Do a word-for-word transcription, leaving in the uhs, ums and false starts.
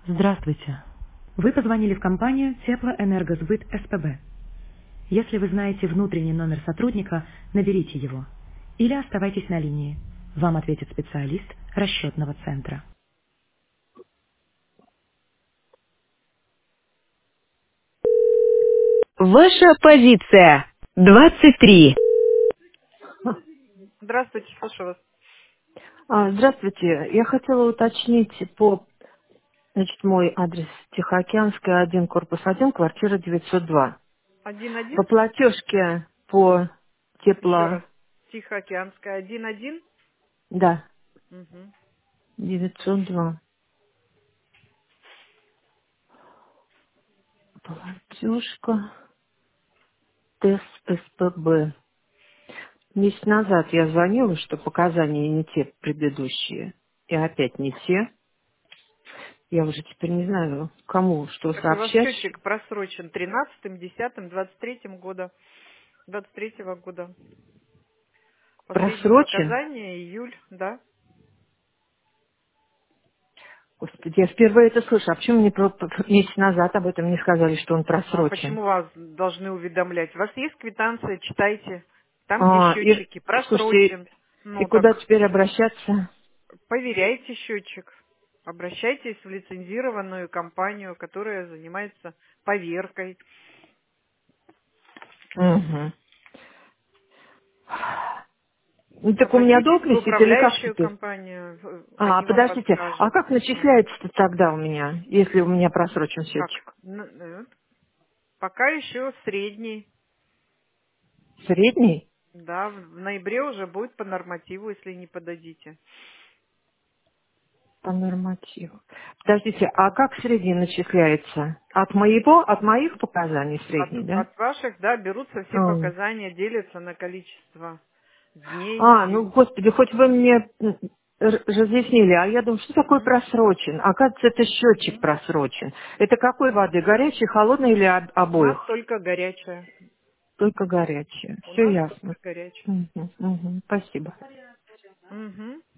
Здравствуйте. Вы позвонили в компанию Теплоэнергосбыт СПБ. Если вы знаете внутренний номер сотрудника, наберите его. Или оставайтесь на линии. Вам ответит специалист расчетного центра. Ваша позиция. двадцать три. Здравствуйте, слушаю вас. А, Здравствуйте. Я хотела уточнить по, значит, мой адрес Тихоокеанская, один, корпус один, квартира девятьсот два. Один-один? По платежке по Еще раз. тепло, Тихоокеанская. Один-один? да, Угу. девятьсот два. Платежка ТЭС СПБ. Месяц назад я звонила, что показания не те предыдущие. И опять не те. Я уже теперь не знаю, кому что Так у вас сообщать. счетчик просрочен тринадцатым, десятым, двадцать третьим года. Двадцать третьего года. Последние Просрочен. показания июль, да? Господи, я впервые это слышу. А почему мне про- про- месяц назад об этом не сказали, что он А просрочен? почему вас должны уведомлять? У вас есть квитанция, читайте. Там, где А, и, счетчики, слушайте, просрочен. и Ну так, куда теперь обращаться? поверяйте счетчик. Обращайтесь в лицензированную компанию, которая занимается поверкой. Угу. Ну так у меня Обратитесь долг в висит или как управляющую теперь? компанию, э, А, они вам подождите, а подскажут. как Ну, начисляется тогда у меня, если у меня просрочен как? счетчик? Н- э, Пока еще средний. Средний? Да, в в ноябре уже будет по нормативу, если не подадите. По нормативу. Подождите, а как средний начисляется? От моего, от моих показаний От, средний, да? от ваших, да, берутся все А. показания, делятся на количество дней. А, И, ну, господи, хоть вы мне м, р- разъяснили, а я думаю, что такое м, просрочен? Оказывается, это счетчик м. просрочен. Это какой воды? Горячей, холодной или об- У нас обоих? только горячая. Только горячая. У Все нас ясно. только горячая. Мгм, мгм. Спасибо. Мгм.